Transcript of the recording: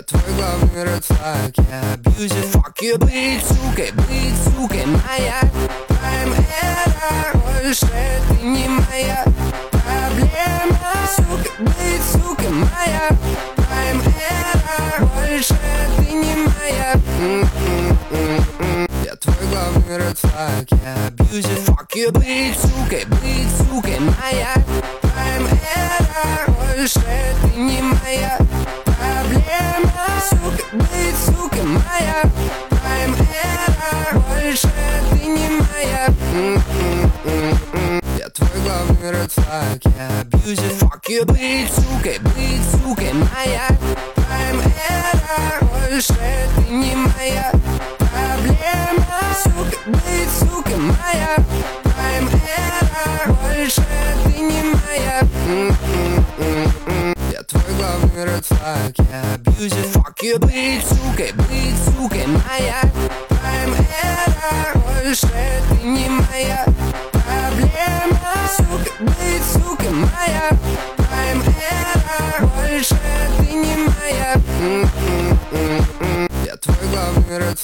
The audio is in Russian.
твой главный red flag, я абьюзер. Fuck you, быть сукой моя прайм-эра. Больше ты не моя проблема. Сука, быть сукой моя прайм-эра. Больше ты не моя. Я твой главный red flag, я абьюзер. Fuck you, быть сукой моя прайм-эра. Больше ты не моя проблема. Сука, быть сукой моя прайм-эра. Больше ты не моя. Я твой главный red flag, я абьюзер. Fuck you, быть сукой моя прайм-эра. Больше ты не моя проблема. Сука, быть сукой моя прайм-эра. Больше ты не моя. Я твой главный red flag, я абьюзер. Fuck you, быть сукой моя прайм-эра. Больше ты не моя проблема. Сука, быть сукой моя